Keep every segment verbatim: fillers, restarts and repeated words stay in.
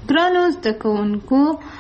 ګرانو زده کوونکو،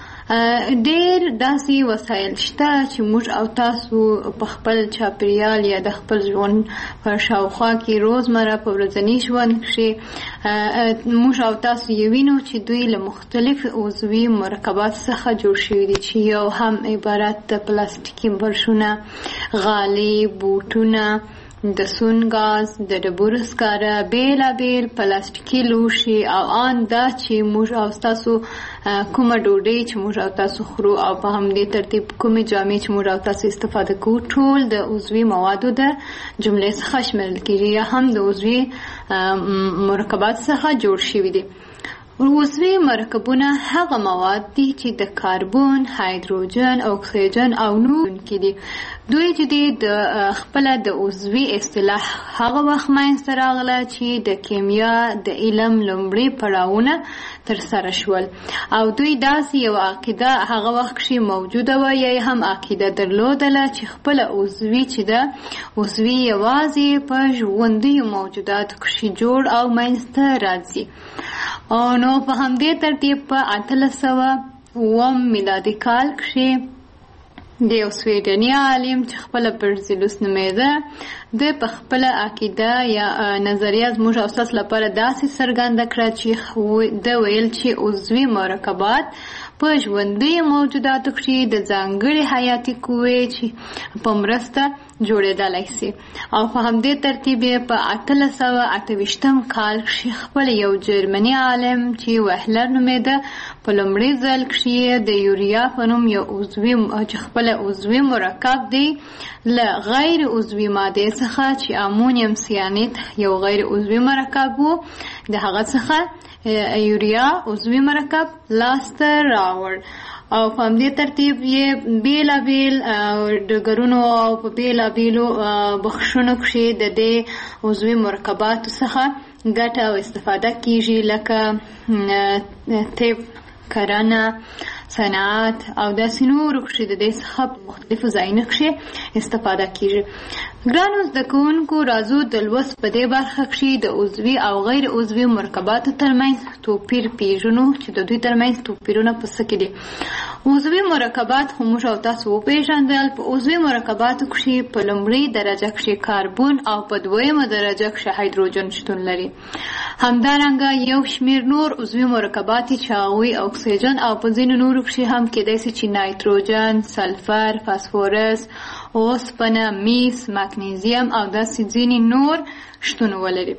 ډېر داسې وسایل شته چې موږ او تاسو په خپل چاپېریال یا د خپل ژوند په شاوخوا کې روزمره په ورځني ژوند کښې موږ او تاسو یې وینو چې دوی له مختلف عضوي مرکبات څخه جوړ شوي دي، چې یو هم عبارت د پلاستیکي برشونه، غالۍ، بوټونه، د سون ګاز، د ډبرو سکاره، بېلابېل پلاستیکي لوښي او ان دا چې موږ او تاسو کومه ډوډۍ چې موږ او تاسو خورو او په همدې ترتیب کومې جامې چې موږ او تاسو استفاده کوو، ټول د عضوي موادو د جملې څخه شمیرل کېږي یا هم د عضوي مرکبات څخه جوړ شوي دي. عضوي مرکبونه هغه مواد دي چې د کاربن، هایدروجن، اکسیجن او نور کې دي. دوی چې د خپله د عضوي اصطلاح هغه وخت منځته راغله چې د کیمیا د علم لومړي پړاوونه ترسره شول او دوی داسې یو عقیده هغه وخت کښې موجوده وه یا هم عقیده درلودله چې خپله عضوي چې ده عضوي یوازې په ژوندیو موجوداتو کښې جوړ او منځته راځي. نو په همدې ترتیب په اتلس سوه اووم میلادي کال کښې د یو سویډني عالم چې خپله برزیلوس نومېده، د په خپله عقیده یا نظریه زموږ او ستاسو لپاره داسې څرګنده کړه چې ده ویل چې عضوي مرکبات په ژوندیو موجوداتو کښې د ځانګړې حیاتي قوې چې په مرسته جوړېدلی سي. او په همدې ترتیب یې په اتلس سوه اته ویشتم کال کښې خپل یو جرمني عالم چې وهلر نومېده په لومړي ځل کښې د یوریا په نوم یو عضوي چې خپله عضوي مرکب دی له غیر عضوي مادې څخه چې امونیم سیانید یو غیر عضوي مرکب و، د هغه څخه یوریا عضوي مرکب لاسته راوړ. او په همدې ترتیب یې بېلابېل ډګرونو او په بېلابېلو بخشونو کښې د دې عضوي مرکباتو څخه ګټه او استفاده کېږي، لکه طب، کرنه، صنعت او داسې نورو کښې د دې څخه په مختلفو ځایونو کښې استفاده کېږي. ګرانو زده کوونکو، راځو د لوست په دې برخه کښې د عضوي او غیر عضوي مرکباتو ترمنځ توپیر پېژنو چې د دوی ترمنځ توپیرونه په څه کې دي. عضوي مرکبات خو موږ او تاسو وپېژندل. په عضوي مرکباتو کښې په لومړۍ درجه کښې کاربن او په دویمه درجه کښې هایدروجن شتون لري. همدارنګه یو شمېر نور عضوي مرکبات چې هغوی اکسیجن او په ځینو نورو کښې هم کېدای سي چې نایتروجن، سلفر، فاسفورس، اوسپنه، میس، مګنیزیم او داسې ځینې نور شتون ولري.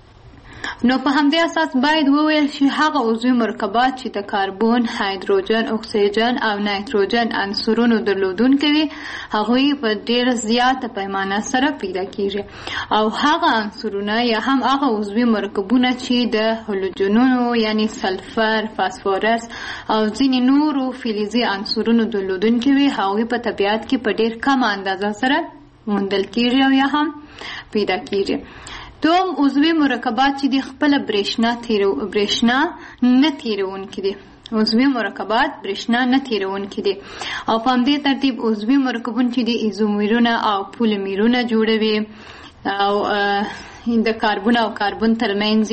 نو په همدې اساس باید وویل شي هغه عضوي مرکبات چې د کاربن، هایدروجن، اکسیجن او نایتروجن عنصرونو درلودونکي وي، هغوی په ډېره زیاته پیمانه سره پیدا کېږي. او هغه عنصرونه یا هم هغه عضوي مرکبونه چې د هلوجنونو یعنی سلفر، فاسفورس او ځینې نورو فلزي عنصرونو درلودونکي وي، هغوی په طبیعت کې په ډېر کمه اندازه سره موندل کېږي او یا هم پیدا کېږي. دوم عضوي مرکبات چې دي خپله برېښنا تیرو برېښنا نه تیروونکي دي. عضوي مرکبات برېښنا نه تیروونکي دي او په همدې ترتیب عضوي مرکبونه چې دي ایزومرونه او پولیمرونه جوړوي او د کاربن او کاربن ترمنځ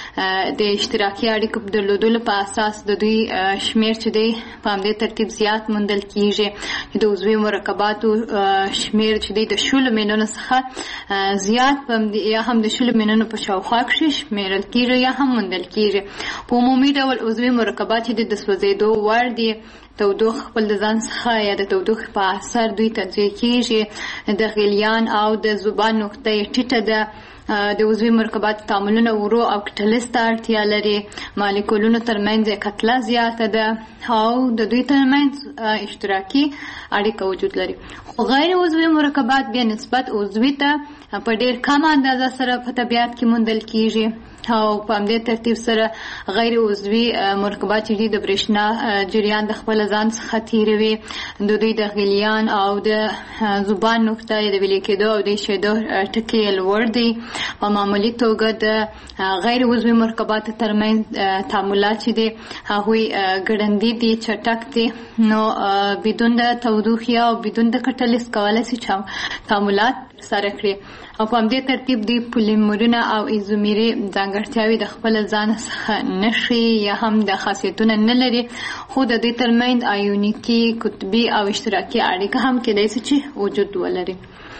د اشتراکي اړیکو په درلودلو په اساس د دوی شمېر چې دی په همدې ترتیب زیات موندل کېږي. د عضوي مرکباتو شمېر چې دی د شلو میلیونو څخه زیات یا هم د شلو میلیونو په شاوخوا کښې شمېرل کېږي یا هم موندل کېږي. په عمومي ډول عضوي مرکبات چې د سوځېدو وړ دي، تودوخه خپل د ځان څخه یا د تودوخې په اثر دوی تجزیه کېږي. د غلیان او د ذوبان نقطه یې ټیټه ده. د عضوي مرکباتو تعاملونه ورو او کټلس ته اړتیا لري. مالیکولونو ترمنځ یې کتله زیاته ده او د دوی ترمنځ اشتراکي اړیکه وجود لري. خو غیر عضوي مرکبات بیا نسبت عضوي ته په ډېر کمه اندازه سره په طبیعت کې موندل کېږي او په همدې ترتیب سره غیر عضوي مرکبات چې دي د برېښنا جریان د خپل ځان څخه تېروي. د دوی د غلیان او د ذوبان نقطه یې د ویلې کېدو او د ایښېدو ټکي یې لوړ دي. په معمولي توګه د غیر عضوي مرکباتو ترمنځ تعاملات چې دي هغوی ګړندي دي، چټک دي. نو بدون د تودوخې او بدون د کټلس کولی شي تعاملات سره کړي او په همدې ترتیب د پولیمرونه او ایزومري ځانګړتیاوې د خپل ځان څخه نشي یا هم د خاصیتونه نه لري، خو د دې ترمنځ آیونیکي، قطبي او اشتراکي اړیکه هم کېدای شي چې وجود ولري.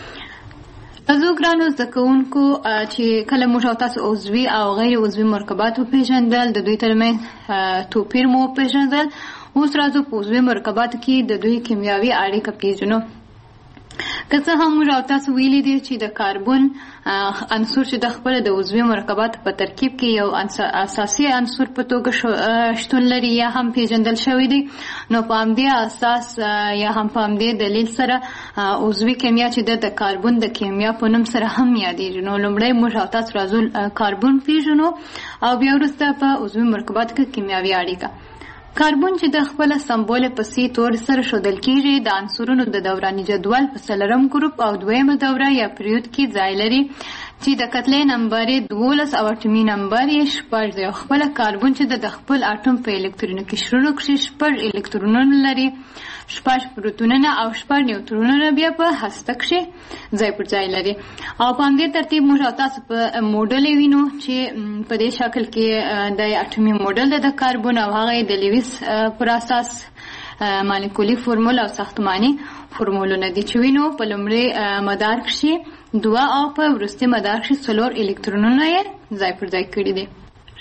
تاسو ګرانو زده کوونکو چې کله موږ او تاسو عضوي او غیر عضوي مرکبات وپېژندل، د دوی ترمنځ توپیر مو وپېژندل، اوس راځو په عضوي مرکباتو کې د دوی کیمیاوي اړیکه پېژنو. که څه هم موږ او تاسو ویلي دي چې د کاربن عنصر چې د خپل د عضوي مرکباتو په ترکیب کې یو اساسي عنصر په توګه شتون لري یا هم پېژندل شوی دی، نو په همدې اساس یا هم په همدې دلیل سره عضوي کیمیا چې د کاربن د کیمیا په نوم سره هم یادېږي. نو لومړی موږ او تاسو راځو کاربن پېژنو او بیا وروسته په عضوي مرکباتو کې کیمیاوي اړیکه. کاربن چې د خپل سمبول په سی تور سره ښودل کیږي، د عنصرونو د دوراني جدول په څلورم ګروپ او دویمه دوره یا پریود کې ځای لري چې د کتلې نمبر یې دولس او اټومي نمبر یې شپږ دی. خپل کاربن چې د خپل اټوم په الکترونو کې شروع کړي شپږ الکترونونه لري، شپږ پروتونونه او شپږ نیوټرونونه بیا په هسته کښې ځای پر ځای لري. او په همدې ترتیب موږ او تاسو په موډل وینو چې په دې شکل کې د اټومي موډل د کاربن او هغه د لیویس پر اساس مالیکولي فرمول او ساختماني فرمولونه دي چې وینو په لومړي مدار کښې دوه او په وروستي مدار کښې څلور الکترونونه یې ځای پر ځای کړي دي.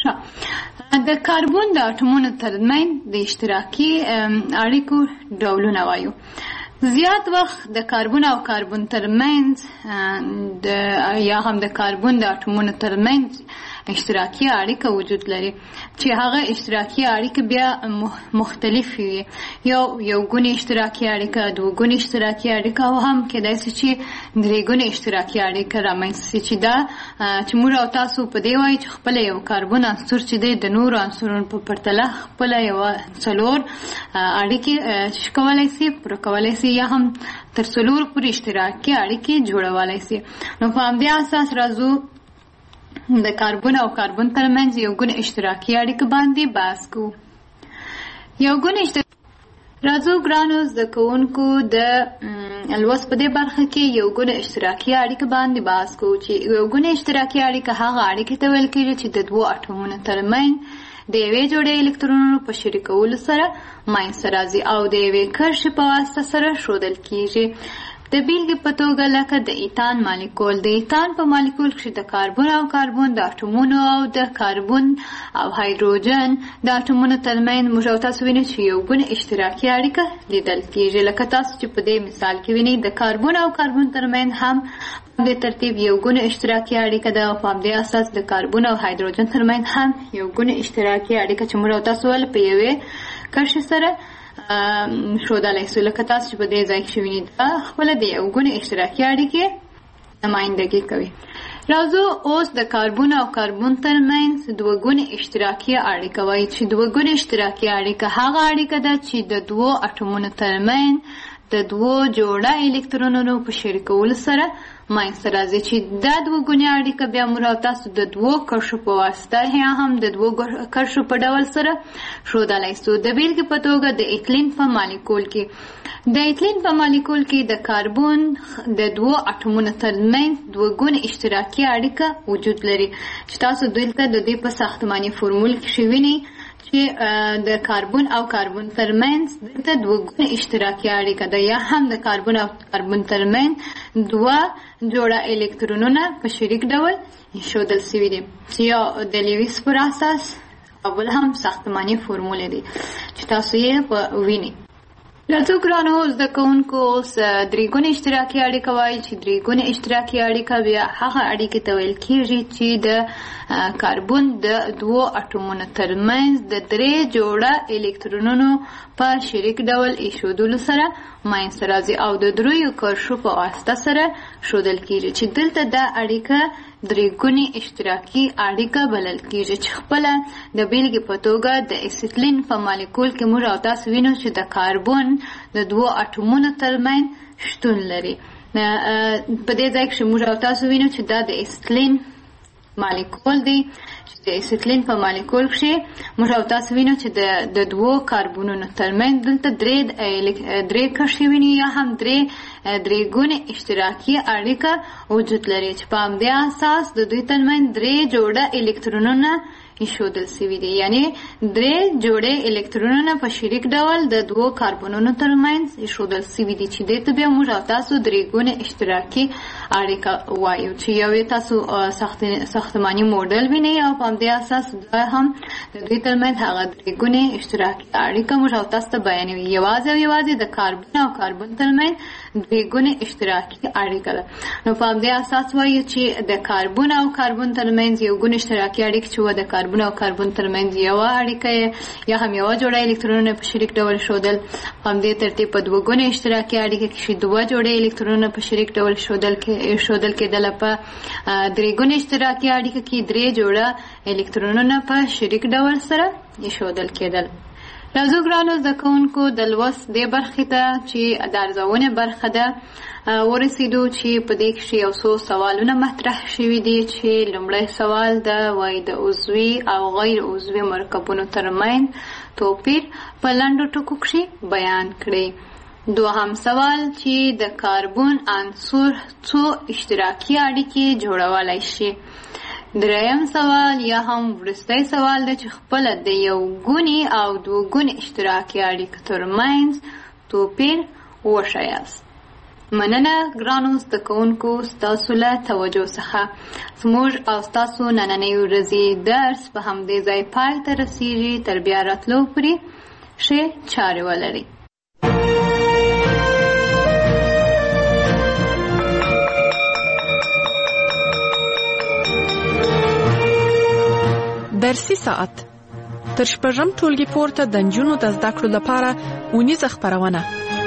د کاربن د اټومونو ترمنځ د اشتراکي اړیکو ډولونه وایو. زیات وخت د کاربن او کاربن ترمنځ یا هم د کاربن د اټومونو ترمنځ اشتراکي اړیکه وجود لري چې هغه اشتراکي اړیکه بیا مختلف وي، یو یو ګونې اشتراکي اړیکه، دوه ګونې اشتراکي اړیکه او هم کېدای شي چې درې ګونې اشتراکي اړیکه رامنځته شي، چې دا چې موږ او تاسو په دې وایو چې خپله یو کاربن عنصر چې دی د نورو عنصرونو په پرتله خپله یوه څلور اړیکې کولی شي پوره کولی شي یا هم تر څلور پورې اشتراکي اړیکې جوړولی شي. نو په همدې اساس راځو د کاربن او کاربن ترمنځ یو ګونه اشتراکي اړیکه باندې بحث کوو. یو ګونه اشتراکي راځو ګرانو زده کوونکو د لوست په دې برخه کې یو ګونه اشتراکي اړیکه باندې بحث کوو چې یو ګونه اشتراکي اړیکه هغه اړیکې ته ویل کېږي چې د دوو اټومونو ترمنځ د یوې جوړې الکترونونو په شریکولو سره منځته راځي او د یوې کرښې په واسطه سره ښودل کېږي. د بیلګې په توګه لکه د ایتان مالیکول. د ایتان په مالیکول کښې د کاربن او کاربن د اټومونو او د کاربن او هایدروجن د اټومونو ترمنځ موږ او تاسو وینو چې یو ګونه اشتراکي اړیکه لیدل کېږي، لکه تاسو چې په دې مثال کې وینئ د کاربن او کاربن ترمنځ هم په همدې ترتیب یو ګونه اشتراکي اړیکه ده او په همدې اساس د کاربن او هایدروجن ترمنځ هم یو ګونه اشتراکي اړیکه چې موږ او تاسو ول په یوې کرښې سره ښودلی شو، لکه تاسو چې په دې ځای کښې وینئ دا خپله د یو ګونې اشتراکي اړیکې نمایندګي کوي. راځو اوس د کاربن او کاربن ترمنځ دوه ګونې اشتراکي اړیکه وایي چې دوه ګونې اشتراکي اړیکه هغه اړیکه ده چې د دوو اټومونو ترمنځ د دوو جوړه الکترونونو په شریکولو سره منځته راځي، چې دا دوه ګونې اړیکه بیا موږ او تاسو د دوو کرښو په واسطه یا هم د دوو کرښو په ډول سره ښودلی شو. د بیلګې په توګه د ایتلین په مالیکول کې د ایتلین په مالیکول کې د کاربن د دوو اټومونو ترمنځ دوه ګونې اشتراکي اړیکه وجود لري چې تاسو دلته د دې په ساختماني فورمول کې وینئ چې د کاربن او کاربن ترمنځ دلته دوه ګونه اشتراکي اړیکه ده یا هم د کاربن او کاربن ترمنځ دوه جوړه الکترونونه په شریک ډول ښودل شوي دي چې یو د لیویس پر اساس او بل هم ساختماني فورمول دی چې تاسو یې وینئ. راځو ګرانو زده کوونکو اوس درې ګونې اشتراکي اړیکه وایي چې درې ګونې اشتراکي اړیکه بیا هغه اړیکې ته ویل کېږي چې د کاربن د دوو اټومونو ترمنځ د درې جوړه الکترونونو په شریک ډول ایښودلو سره منځته راځي او د دریو کرښو په واسطه سره ښودل کېږي چې دلته دا اړیکه درې ګونې اشتراکي اړیکه بلل کېږي چې خپله د بیلګې په توګه د اسیتلین په مالیکول کې موږ او تاسو وینو چې د کاربن د دوو اټومونو ترمنځ شتون لري. په دې ځای کښې موږ او تاسو وینو چې دا د اسیتلین مالیکول دی چې د اسیټلین په مالیکول کښې موږ او تاسو وینو چې د د دوو کاربونونو ترمنځ دلته درې درې کرښې ویني یا هم درې درې ګونې اشتراکي اړیکه وجود لري چې په همدې اساس د دوی ترمنځ درې جوړه الکترونونه ایښودل سوي دي، یعنې درې جوړې الکترونونه په شریک ډول د دوو کاربونونو ترمنځ ایښودل سوي دي چې دې ته بیا موږ او تاسو درې ګونې اشتراکي اړیکه وایو چې یو یې تاسو ساختماني موډل وینئ او په همدې اساس دا هم د دوی ترمنځ هغه درې ګونې اشتراکي اړیکه موږ او تاسو ته بیانوي. یوازې او یوازې د کاربن او کاربن ترمنځ درې ګونې اشتراکي اړیکه ده. نو په همدې اساس وایو چې د کاربن او کاربن ترمنځ یو ګون اشتراکي اړیکه چې و د کاربن او کاربن ترمنځ یوه اړیکه یا هم یوه جوړه الکترونونه په شریک ډول ښودل. په همدې ترتیب په دوه ګونې اشتراکي اړیکه کې دوه جوړې الکترونونه په شریک ډول ښودل ښودل کېدله. په درې ګونې اشتراکي اړیکه کې درې جوړه الکترونونه په شریک ډول سره ایښودل کېدل. راځو ګرانو زده کوونکو د لوست دې برخې ته چې د ارزونې برخه ده ورسېدو چې په دې کښې یو څو سوالونه مطرح شوي دي چې لومړی سوال ده وایي د عضوي او غیر عضوي مرکبونو ترمنځ توپیر په لنډو ټکو کښې بیان کړئ. دوهم سوال چې د کاربن عنصر څو اشتراکي اړیکې جوړولی شي. دریم سوال یا هم وروستی سوال ده چې خپله د یو ګونې او دوه ګونې اشتراکي اړیکو ترمنځ توپیر وښیاست. مننه ګرانو زده کوونکو ستاسو له توجه څخه. زموږ او ستاسو نننۍ ورځې درس په همدې ځای پای ته رسیږي. تر بیا راتلو پورې ښې چارې ولرئ. درسي ساعت تر شپږم ټولګي پورته د نجونو د زده کړو لپاره اونیزه خپرونه.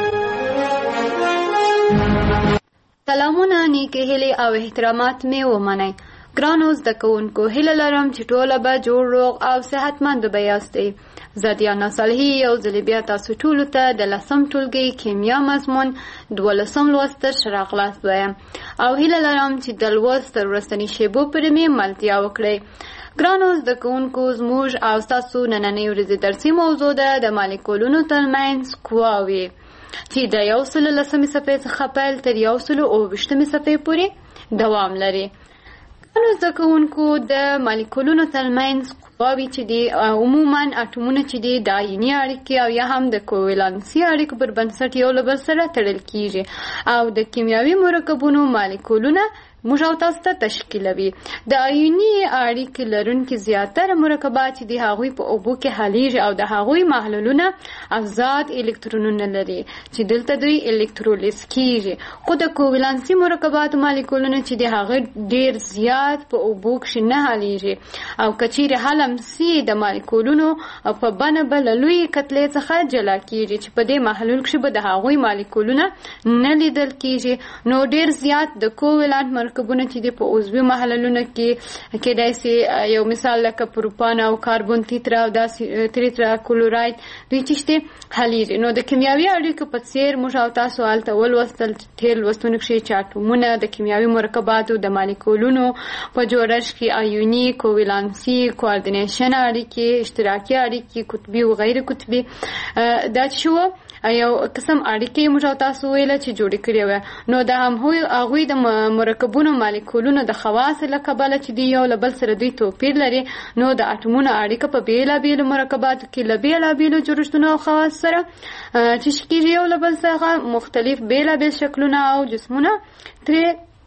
سلامونه، نیکې هیلې او احترامات مې ومنئ. ګرانو زده کوونکو، هیله لرم چې ټوله به جوړ روغ او صحتمند به یاستئ. زه دیانا صالحي یو ځلې بیا تاسو ټولو ته د لسم ټولګي کیمیا مضمون دولسم لوست ته ښه راغلاست وایم او هیله لرم چې د لوست تر وروستنۍ شېبو پورې مې ملتیا وکړئ. ګرانو زده کوونکو، زموږ او ستاسو نننۍ ورځې درسي موضوع ده د مالیکولونو ترمنځ قواوې چې د یو سلو لسمې صفحې څخه پیل تر یو سلو اوه ویشتمې صفحې پورې دوام لري. ګرانو زده کوونکو، د مالیکولونو ترمنځ قواوې چې دي عموما اټومونه چې دي د آیوني اړیکې او یا هم د کوولانسي اړیکو پر بنسټ یو له بل سره تړل کیږي او د کیمیاوي مرکبونو مالیکولونه موږ او تاسو ته تشکیلوي. د آیوني اړیکې لرونکي زیاتره مرکبات چې دي هغوی په اوبو کې حلیږي او د هغوی محلولونه ازاد الکترونونه لري چې دلته دوی الکترولیز کیږي. خو د کوولانسي مرکباتو مالیکولونه چې دي هغه ډیر زیات په اوبو کې نه حلیږي او کچیرې حلم سي د مالیکولونو په بڼه به له لویې کتلې څخه جلا کیږي چې په دې محلول کې به د هغوی مالیکولونه نه لیدل کیږي. نو ډیر زیات د کوولانت مرکبونه چې دي په عضوي محلولونو کې کېدای سي یو مثال لکه پروپان او کاربن تیترا او داسې تریترا کلوراید دوی چې شته حلیږي. نو د کیمیاوي اړیکو په څیر موږ او تاسو هلته ولوستل تېر لوستونو کښې چې اټومونه د کیمیاوي مرکباتو د مالیکولونو په جوړښت کې آیوني، کوولانسي، کوارډینیشن اړیکې، اشتراکي اړیکې، قطبي او غیر قطبي دا چې شو یو قسم اړیکې موږ او تاسو ویله چې جوړې کړې وې. نو د هغوی د مرکبونو مالیکولونو د خواصو له کبله چې دی یو له بل سره دوی توپیر لري، نو د اټومونو اړیکه په بېلابېلو مرکباتو کې له بېلابېلو جوړښتونو او خواص سره چې کېږي یو له بل څخه مختلف بېلابېل شکلونه او جسمونه ترې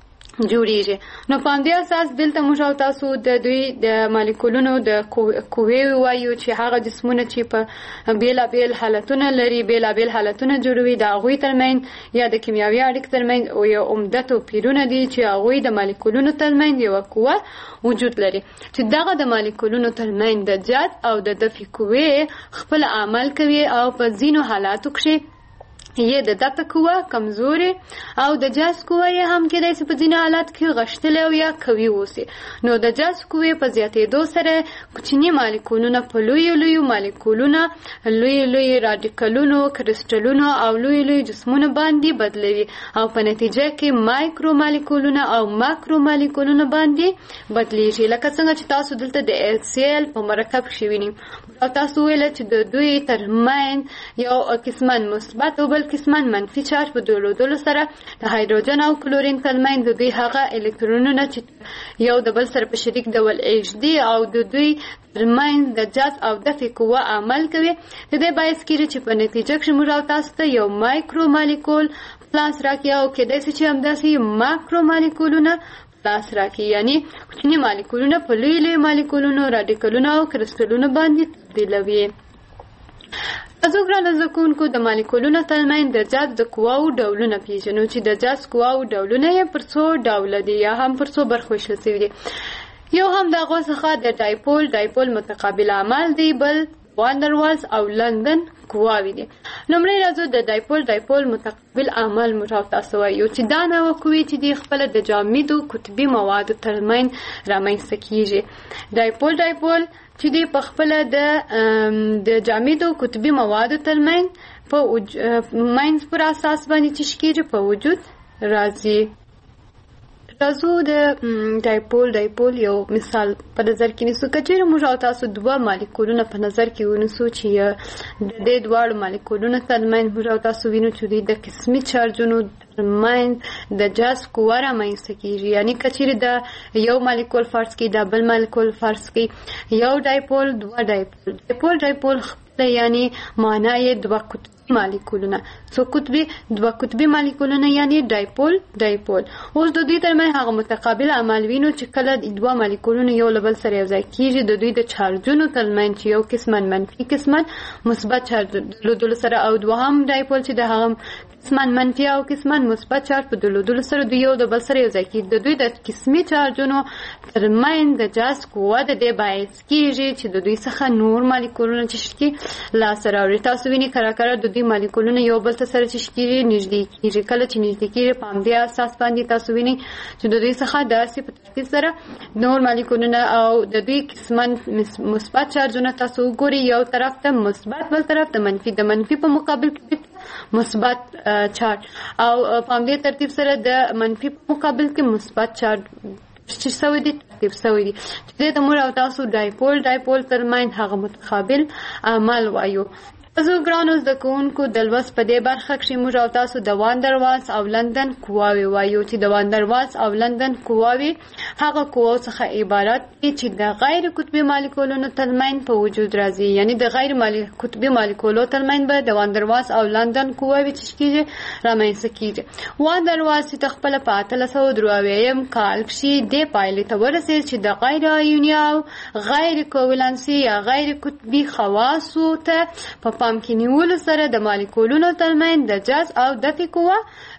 جوړیږي. نو په همدې اساس دلته موږ او تاسو د دوی د مالیکولونو د قوې وایو چې هغه جسمونه چې په بېلابېل حالتونه لري، بېلابېل حالتونه جوړوي، د هغوی ترمنځ یا د کیمیاوي اړیکو ترمنځ یو عمده توپیرونه دي چې هغوی د مالیکولونو ترمنځ یوه قوه وجود لري چې دغه د مالیکولونو ترمنځ د جذب او د دفع قوې خپل عمل کوي او په ځینو حالاتو کښې یې د دفع قوه کمزورې او د جذب قوه یې هم کېدای شي په ځینې حالات کې غښتلې او یا قوي اوسي. نو د جذب قوې په زیاتېدو سره کوچني مالیکولونه په لویو لویو مالیکولونه، لوی لوی راډیکلونو، کرسټلونو او لوی لوی جسمونه باندې بدلوي او په نتیجه کې مایکرو مالیکولونه او ماکرو مالیکولونه باندې بدلیږي. لکه څنګه چې تاسو دلته د ایل سی ایل په مرکب کې وینئ او تاسو ویل چې د دوی ترمنځ یو قسمن مثبت او بل قسمن منفي چارج په درلودلو سره د هایدروجن او کلورین ترمنځ د دوی هغه الکترونونه چې یو د بل سره په شریک ډول ایږدي او د دوی ترمنځ د جذب او دفع قوه عمل کوي. د دې باعث کېږي چې په نتیجه کې موږ او تاسو ته یو مایکرو مالیکول پلاس راکړي او کېدای شي چې همداسې ماکرو مالیکولونه پلاس راکړي، یعنی کوچني مالیکولونه په لوی لوی مالیکولونو، راډیکلونو او کرسټلونو باندې تبدیلوي. تاسو ګرانو زده کوونکو د مالیکولونو ترمنځ د جذب د قواو ډولونه پیژنو چې د جذب قواو ډولونه یې پر څو ډوله دي یا هم پر څو برخو ویشل شوي دي. یو هم د هغو څخه د ډایپول ډایپول متقابل عمل دی، بل واندروالز او لندن قواوې دي. لومړی راځو د ډایپول ډایپول متقابل عمل موږ تاسو وایو چې دا نوع قوې چې دي خپله د جامدو قطبي موادو ترمنځ رامنځته کیږي. ډایپول ډایپول چې دی په خپله د د جامدو قطبي موادو ترمنځ په منځ پر اساس باندې چې کیږي په وجود راځي. راځو د ډایپول ډایپول یو مثال په نظر کې نیسو. که چېرې موږ او تاسو دوه مالیکولونه په نظر کې ونیسو چې د دې دواړو مالیکولونو ترمنځ موږ او تاسو وینو چې دوی د قسمي چارجونو ترمنځ د جذب قوه رامنځته کېږي، یعنې که چېرې د یو مالیکول فرض کړي د بل مالیکول فرض کړي یو ډایپول دوه ډایپول ډایپول ډایپول یعنی معنا یې دوه قطبي مالیکولونه، څو قطبي دوه قطبي مالیکولونه یعنی ډایپول ډایپول. اوس د دوی ترمنځ هغه متقابل عمل وینو چې کله دوه مالیکولونه یو له بل سره یوځای کېږي د دوی د چارجونو ترمنځ چې یو قسمن منفي قسمن مثبت چارج درلودلو سره او دوهم ډایپول چې د هغه قسمن منفي او قسمن مثبت چارج په درلودلو سره دوی یو د بل سره یوځای کېږي. د دوی د قسمي چارجونو ترمنځ د جذب قوه د دې باعث کېږي چې د دوی څخه نور مالیکولونه چې شي لاسته راوړي. تاسو وینئ کله کله د دوی مالیکولونه یو بل ته سره چې کېږي نږدې کېږي. کله چې نږدې کېږي په همدې اساس باندې تاسو وینئ چې د دوی څخه داسې په ترتیب سره نور مالیکولونه او د دوی قسمن مثبت چارجونه تاسو وګورئ، یو طرف ته مثبت بل طرف ته منفي، د منفي په مقابل کې مثبت چارج او په همدې ترتیب سره د منفي په مقابل کې مثبت چارج چې سوي دي ترتیب سوي دي چې د موږ او تاسو ډایپول ډایپول ترمنځ هغه متقابل عمل وایو. تاسو ګرانو زده کوونکو د لوست په دې برخه کې موږ او تاسو د واندروالز او لندن قواوې وایو چې د واندروالز او لندن قواوې هغه قواو څخه عبارت دي چې د غیر قطبي مالیکولونو ترمنځ په وجود راځي، یعنی د غیر قطبي مالیکولونو ترمنځ به د واندروالز او لندن قواوې چې کېږي رامنځته کېږي. واندروالز چې خپله په اتلس سوه درې اویایم کال کې دې پایلې ته ورسېد چې د غیر آیوني او غیر کوولنسي یا غیر قطبي خواصو ته په پام کې نیولو سره د مالیکولونو ترمنځ د جذب او دفع قوه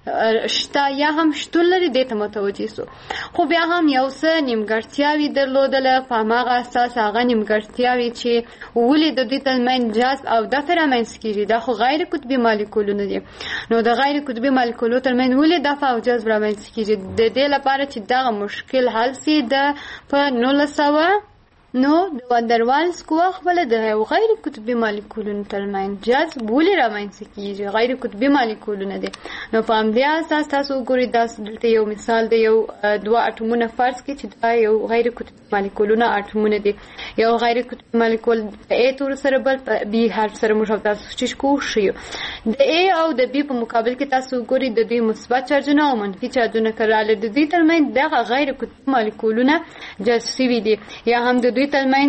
شته یا هم شتون لري دې ته متوجه سو. خو بیا هم یو څه نیمګړتیاوې درلودله، په هماغه اساس هغه نیمګړتیاوې چې ولې د دوی ترمنځ جذب او دفع رامنځته کېږي دا خو غیر قطبي مالیکولونه دي. نو د غیر قطبي مالیکولونو ترمنځ ولې دفع او جذب رامنځته کېږي؟ د دې لپاره چې دغه مشکل حل سي د په نولس سوه نو د واندروالز قوه خپله د غیر قطبي مالیکولونو ترمنځ جذب ولې رامنځته کېږي؟ غیر قطبي مالیکولونه دي. نو په همدې اساس تاسو وګورئ دا دلته یو مثال دی، یو دوه اټومونه فرض کړئ چې دا یو غیر قطبي مالیکولونه اټومونه دي. یو غیر قطبي مالیکول د ا تور سره بل په بي حرف سره موږ تاسو چې کوو شي د ا او د بي په مقابل کې تاسو وګورئ د دوی مثبت چارجونه او منفي چارجونه کراله د دوی ترمنځ دغه غیر قطبي مالیکولونه جذب شوي دي یا هم د دوی ترمنځ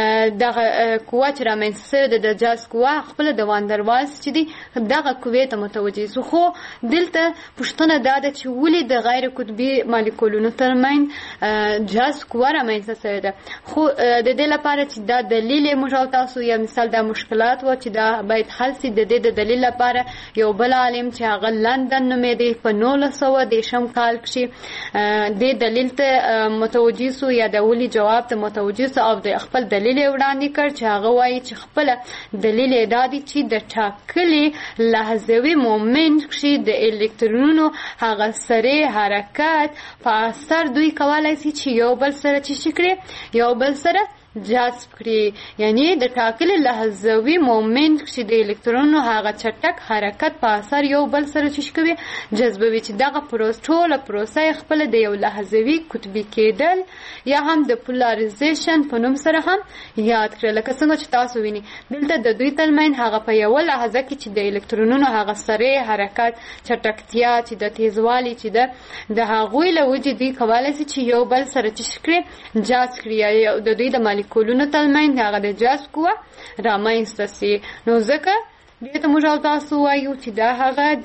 دغه قوه چې رامنځته شوې ده د جذب قوه خپله د واندروالز چې دي دغه قوې ته متوجه سو. خو دلته پوښتنه دا ده چې ولې د غیر قطبي مالیکولونو ترمنځ جذب قوه رامنځته شوې ده؟ خو د دې لپاره چې دا دلیل یې موږ او تاسو یا مثال دا مشکلات و چې دا باید حل سي. د دې د دلیل لپاره یو بل عالم چې هغه لندن نومېده په نولس سوه دېرشم کال کښې دې دلیل ته متوجه سو یا د ولې جواب ته متوجه سو او د خپل دلیل وړاندې کړ چې هغه وایي چې خپل دلیل دا دی چې د ټاکلي لحظوي مومنت کې د الکترونونو هغه سره حرکت په اثر دوی کولای شي چې یو بل سره چې شکري یو بل سره جذب کړي. یعنی د ټاکلي لحظوي مومنت چې د الکترونونو هغه چټک حرکت په اثر یو بل سره چې کوي جذبوي چې دغه پروسه ټوله پروسه خپل د یو لحظوي قطبي کېدل یا هم د پولارایزیشن په نوم سره هم یاد کړل. لکه څنګه چې تاسو ویني دلته د دوی ترمن هغه په یو لحظه کې چې د الکترونونو هغه سره حرکت چټکتیا چې د تیزوالي چې د د هغوی له وجې دی کولای شي چې یو بل سره چې شکري جذب کړي یا د دوی د مالیکولونو ترمن هغه د جذب قوه رامنځته شي. نو ځکه دې ته موږ تاسو وایو چې دا هغه د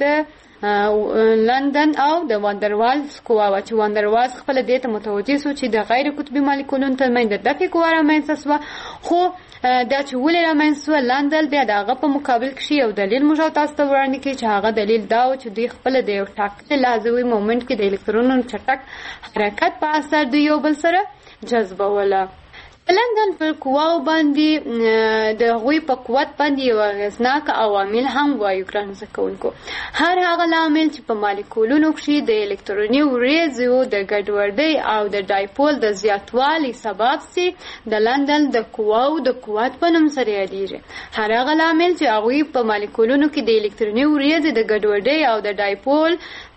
لندن او د واندروالز قوه و چې واندروالز خپل دې ته متوجه شو چې د غیر قطبي مالیکولونو ترمن د دفع قوه رامنځته شوه. خو دا چې ولې رامنځته شوه لندن بیا د هغه په مقابل کې یو دلیل موږ تاسو ته وړاندې کړي چې هغه دلیل دا و چې دوی خپل د یو ټاکلي لحظوي مومنت کې د الکترونونو چټک حرکت په اثر دوی یو بل سره جذبوله. لندن پر قواو باندې د هغوی په قوت باندې یو اغېزناک عوامل هم وایو ګرانو زده کوونکو. هر هغه لامل چې په مالیکولونو کې د الکتروني وریځو د ګډوډۍ او د ډایپول د زیاتوالي سبب سي د لندن د قواو د قوت په نوم سره یادېږي. هر هغه لامل چې هغوی په مالیکولونو کې د الکتروني وریځو د ګډوډۍ او د ډایپول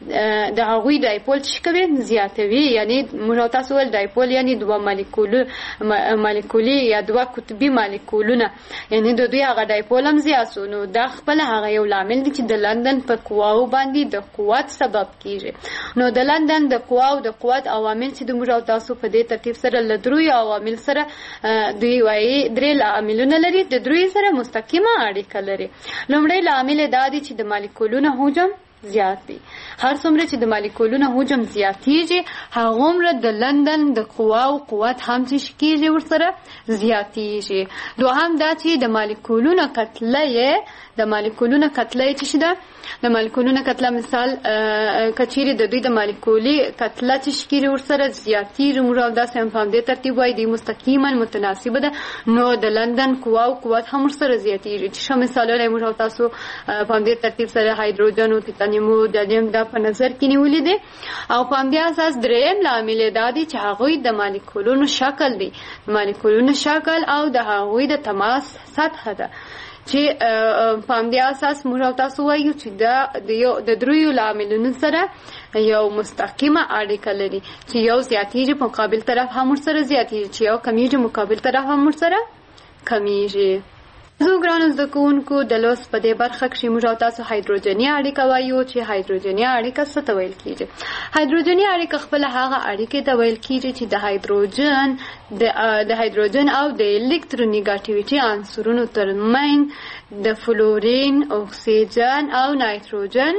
د هغوی ډایپول چې کوي زیاتوي. یعنی موږ تاسو ول ډایپول یعنی دوه مالیکولو مالیکولی یا دوه قطبي مالیکولونه یعنی د دوی هغه ډایپول هم زیاتو. نو دا خپل هغه یو لامل دی چې د لندن په قواو باندې د قوت سبب کیږي. نو د لندن د قواو د قوت عوامل چې د موږ تاسو په دې ترتیب سره لدروي عوامل سره دوی وایي درې عاملونه لري د دروي سره مستقیمه اړیکه لري. لومړی عامل دا دی چې د مالیکولونو حجم زیات دی. هر څومره چې د مالیکولونو حجم زیاتیږي هغومره د لندن د قواو قوت هم چې کیږي ورسره زیاتیږي. دوهم دا چې د مالیکولونو کتله یې د مالیکولونو کتله یې چې ده د مالیکولونو کتله مثال کچيري د دوی د مالیکولي کتله چې کیږي ورسره زیاتیږي موږ دا سم په دې ترتیب وایي د مستقیما متناسبه ده. نو د لندن قواو قوت هم ورسره زیاتیږي. چې شو مثالونه موږ تاسو په دې ترتیب سره هایدروجن او تیتانیوم او دالیم دا په نظر کې نیولې دي. او په دې اساس دریم لامل دا دی چې هغه د مالیکولونو شکل دی مالیکولونو شکل او د هغه د تماس سطح ده چې په دې اساس موږ تاسو وایو چې دا د یو د دریو لاملونو سره یو مستقیمه اړیکه لري چې یو زیاتیږي په مقابل طرف هم سره زیاتیږي چې یو کمیږي مقابل طرف هم سره کمیږي. زه ګرانو زده کوونکو د لوست په دې برخه کې موږ تاسو هایدروجني اړیکه وایو چې هایدروجني اړیکه څه ته ویل کیږي. هایدروجني اړیکه خپل هغه اړیکه ته ویل کیږي چې د هایدروجن د د هایدروجن او د الکترونیګټیویټي عنصرونو ترمنځ د فلورین، اکسیجن او نایتروجن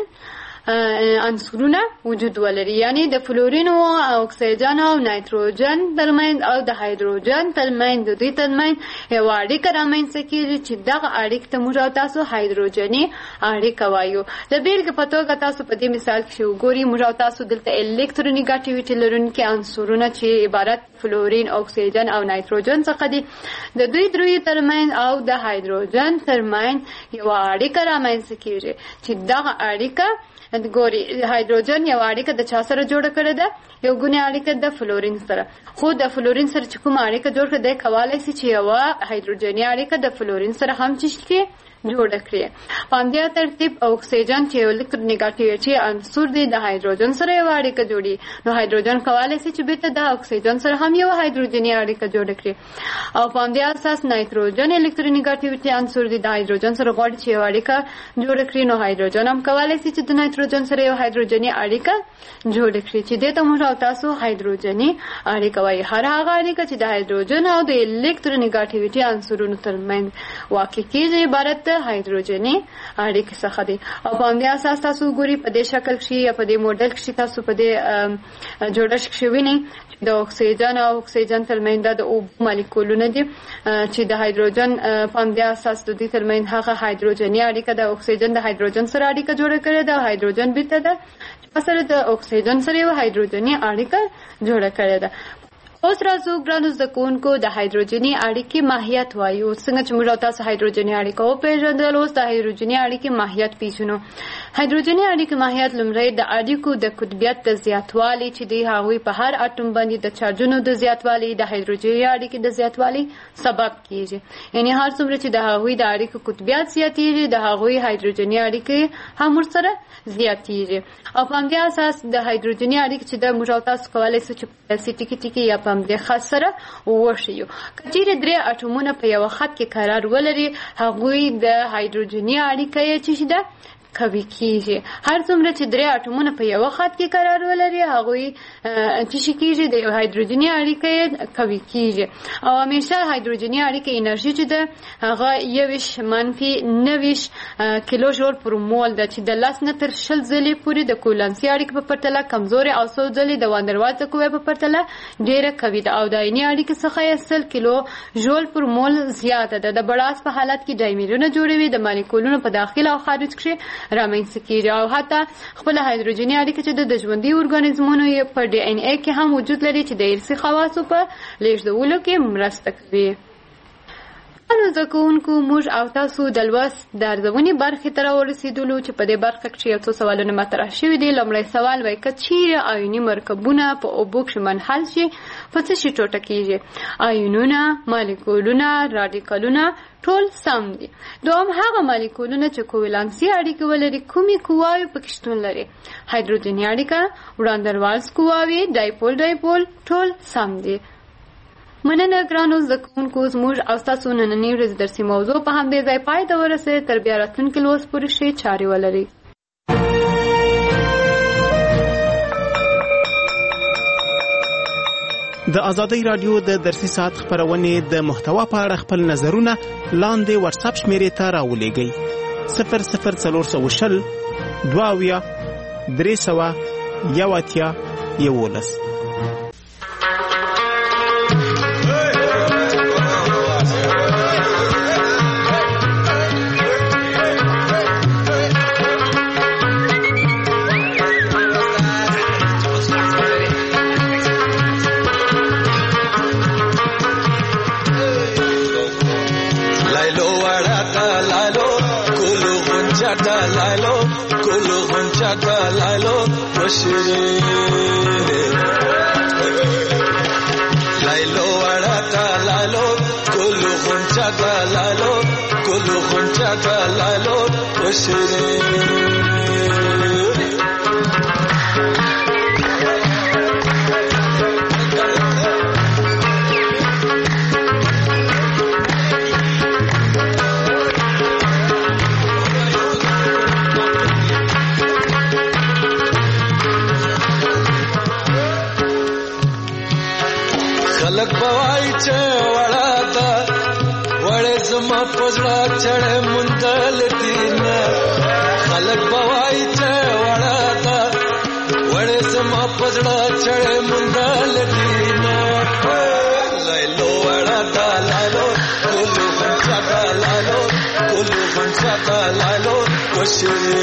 عنصرونه وجود ولري. یعنی د فلورین او اکسیجن او نایتروجن ترمنځ او د هایدروجن ترمنځ د دوی ترمنځ یو اړیکه رامنځته کیږي چې دغه اړیکه ته موږ تاسو هایدروجني اړیکه وایو. د بیلګې په توګه تاسو په دې مثال کې وګورئ موږ تاسو دلته الکترونیګټیویټي لرونکي عنصرونه چې عبارت فلورین، اکسیجن او نایتروجن څخه دي د دوی دروي ترمنځ او د هایدروجن ترمنځ یو اړیکه رامنځته کیږي چې دغه اړیکه ګوري هایدروجن یو اړیکه د چا سره جوړه کړې ده یو ګونی اړیکه د فلورین سره. خو د فلورین سره چې کوم اړیکه جوړ کړي ده کولای شي چې یو هایدروجني اړیکه د فلورین سره هم چشتي جوړ کړي. په دې ترتیب اکسیجن چې الکترونیګټیویټي عنصر دی د هایدروجن سره یو اړیکه جوړي. نو هایدروجن کولای شي چې بیرته د اکسیجن سره هم یو هایدروجني اړیکه جوړ کړي. او په دې اساس نایتروجن الکترونیګټیویټي عنصر دی د هایدروجن سره غواړي چې یو اړیکه جوړ کړي. نو هایدروجن هم کولای شي چې د نایتروجن سره یو هایدروجني اړیکه جوړ کړي چې دې ته موږ تاسو هایدروجني اړیکه وایي. هر هغه اړیکه چې د هایدروجن او د الکترونیګټیویټي عنصرونو ترمنځ واقع کیږي عبارت هایدروجني اړیکه څخه دي. او په دې اساس تاسو ګوري په دې شکل کې یا په دې موډل کې تاسو په دې جوړښت کې وینئ د اکسیجن او اکسیجن ترمنځ د اوبو مالیکولونه دي چې د هایدروجن په دې اساس د دې ترمنځ هغه هایدروجني اړیکه د اکسیجن د هایدروجن سره اړیکه جوړه کړې ده. هایدروجن بیرته د سره د اکسیجن سره یو هایدروجني اړیکه جوړه کړې ده. اوس راځو ګرانو زده کوونکو د هایدروجني اړیکې ماهیت وایو. څنګه چې موږ تاسو هایدروجني اړیکه وپېژندل، اوس د هایدروجني اړیکې ماهیت پیژنو. هایدروجني اړیکې ماهیت لومړی د اړیکو د قطبیت د زیاتوالي چې د هغوی په هر اټوم باندې د چارجونو د زیاتوالي د هایدروجني اړیکې د زیاتوالي سبب کیږي. یعنی هر څومره چې د هغوی د اړیکو قطبیت زیاتیږي د هغوی هایدروجني اړیکې هم ورسره زیاتیږي. او په همدې اساس د هایدروجني اړیکې چې د موږ تاسو کولی شو چې په ټکي ټکي یا په همدې خط سره وښیو. که چیرې درې اټومونه په یوه خط کې قرار ولري هغوی د هایدروجني اړیکه یې چې ده قوي کیږي. هر څومره چې درې اټومونه په یوه خط کې قرار ولري هغوی چې شي کیږي د هایدروجني اړیکه یې قوي کیږي. او همیشه هایدروجني اړیکه انرژي چې ده هغه یویشت منفي نهویشت کیلو ژول پر مول ده چې د لس نه تر شل ځلې پورې د کولانسي اړیکې په پرتله کمزورې او څو ځلې د واندروالز د قوې په پرتله ډېره قوي ده. او د عیني اړیکې څخه یې سل کیلو ژول پر مول زیاته ده. د بړاس په حالت کې ډایمرونه جوړوي د مالیکولونو په داخل او خارج کې رامنځته کیږي. او حتی خپل هایدروجني اړیکه چې د ژوندي ارګانیزمونو یې په ډي ان اے کې هم وجود لري چې د ارثي خواصو په لیږدولو کې مرسته کوي. نو زده کوونکو موږ او تاسو د لوست د ارزونې برخې ته راورسېدلو چې په دې برخه کې یو څو سوالونه مطرح شوي دي. لومړی سوال وایي که چیرې آیوني مرکبونه په اوبو کښې منحل شي په څه شي ټوټه کیږي؟ آیونونه، مالیکولونه، راډیکالونه ټول سم دي. دوم هغه مالیکولونه چې کوولانسي اړیکې ولري کومې قواوې پکې شتون لري؟ هایدروجني اړیکه، وړاندروالز قواوې، ډایپول ډایپول ټول سم دي. مننه ګرانو زده کوونکو، زموږ او ستاسو نننۍ ورځې درسي موضوع په همدې ځای پای ته ورسېده. تر بیا راتلونکي لوست پورې ښې چارې ولرئ. د ازادۍ راډیو د درسي ساعت خپرونې د محتوا په اړه خپل نظرونه لاندې واتساپ شمیرې ته راولېږئ. صفر صفر څلور سوه شل دوه اویا درې سوه یو اتیا یولس. Lailo, kulu hunchata lailo, washire. Lailo arata lailo, kulu hunchata lailo, kulu hunchata lailo, washire. خلق بوای چې وړا دا وړې زما پزړه چړې مندل دینه. خلق بوای چې وړا دا وړې زما پزړه چړې مندل دینه. لایلو وړا دا لایلو کولو غنچا دا لایلو کولو غنچا دا لایلو وشری.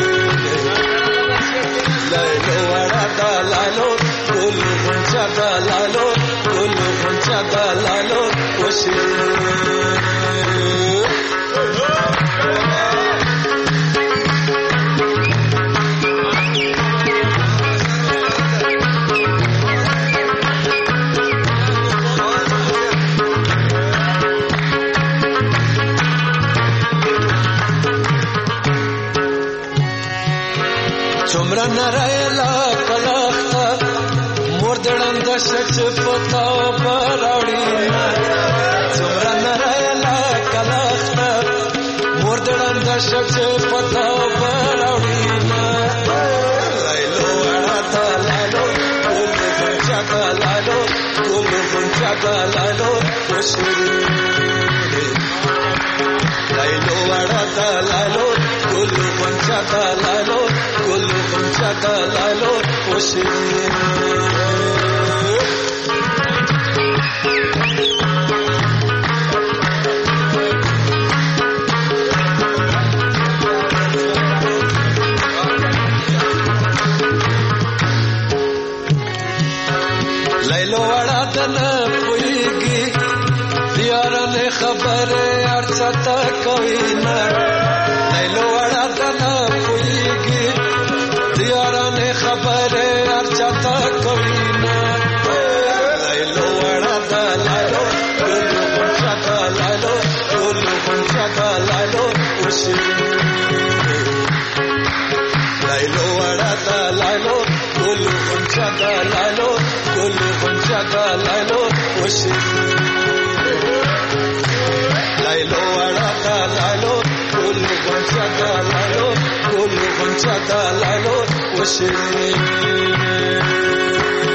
لایلو وړا دا لایلو کولو غنچا دا لایلو کولو غنچا دا لایلو وشری. څومره نرایلا کلاخته مور دړم د شچ پتاو براوړي. څومره نرایلا کلاخته مور دړم د شچ پتاو براوړي. لایلو اړه لایلو کولو غنچا دا لایلو کولو غنچا دا لایلو وشری. لایلو اړه لایلو کولو غنچا دا لایلو کولو غنچا دا لایلو وشری. لایلو وړا د خبره ارڅتا کوي نه لیلو وړا دنا کويږي دیارانه خبره ارڅتا کوي نه لیلو وړا دلالو ګلو غنچا دلالو ګلو غنچا دلالو وشي لیلو وړا دلالو ګلو غنچا دلالو ګلو غنچا دلالو وشي Lailo arata lailo, kulu gonchata lailo, kulu gonchata lailo, oshiri.